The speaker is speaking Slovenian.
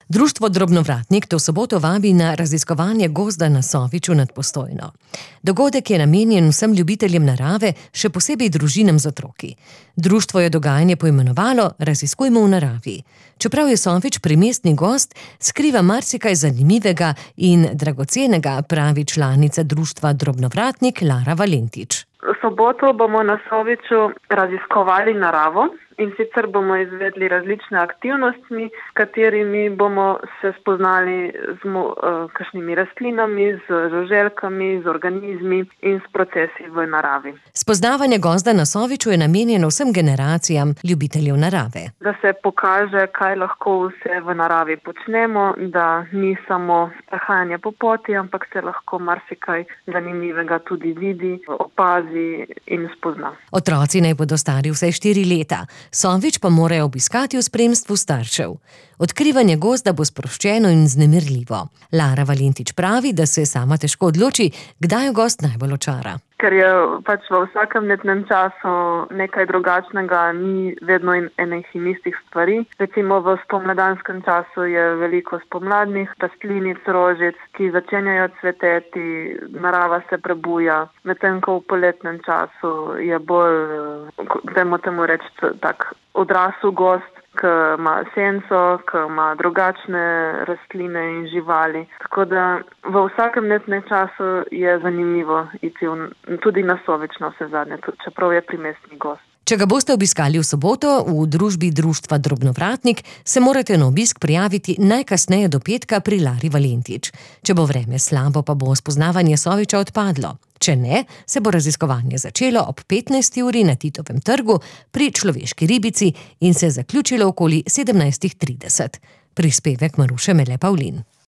Društvo Drobnovratnik to soboto vabi na raziskovanje gozda na Soviču nad Postojno. Dogodek je namenjen vsem ljubiteljem narave, še posebej družinam z otroki. Društvo je dogajanje poimenovalo Raziskujmo v naravi. Čeprav je Sovič primestni gozd, skriva marsikaj zanimivega in dragocenega, pravi članica društva Drobnovratnik Lara Valentič. V soboto bomo na Soviču raziskovali naravo in sicer bomo izvedli različne aktivnosti, s katerimi bomo se spoznali z kakšnimi rastlinami, z žuželkami, z organizmi in s procesi v naravi. Spoznavanje gozda na Soviču je namenjeno vsem generacijam ljubiteljev narave. Da se pokaže, kaj lahko vse v naravi počnemo, da ni samo prehajanje po poti, ampak se lahko marsikaj zanimivega tudi vidi, opazi in spozna. Otroci naj bodo stari vsaj 4 leta. Sovič pa morajo obiskati v spremstvu staršev. Odkrivanje gozda bo sproščeno in vznemirljivo. Lara Valentič pravi, da se sama težko odloči, kdaj jo gozd najbolj očara. Ker je v vsakem letnem času nekaj drugačnega, ni vedno enih in istih stvari. Recimo v spomladanskem času je veliko spomladnih rastlinic, rožic, ki začenjajo cveteti, narava se prebuja. Medtem ko v poletnem času je bolj, temu reči, tak odrasel gozd, ki ima senco, ki ima drugačne rastline in živali. Tako da v vsakem letnem času je zanimivo iti tudi na Sovič na vse zadnje, čeprav je primestni gozd. Če ga boste obiskali v soboto v družbi društva Drobnovratnik, se morate na obisk prijaviti najkasneje do petka pri Lari Valentič. Če bo vreme slabo, pa bo spoznavanje Soviča odpadlo. Če ne, se bo raziskovanje začelo ob 15. uri na Titovem trgu pri Človeški ribici in se zaključilo okoli 17:30. Prispevek Maruše Mele Pavlin.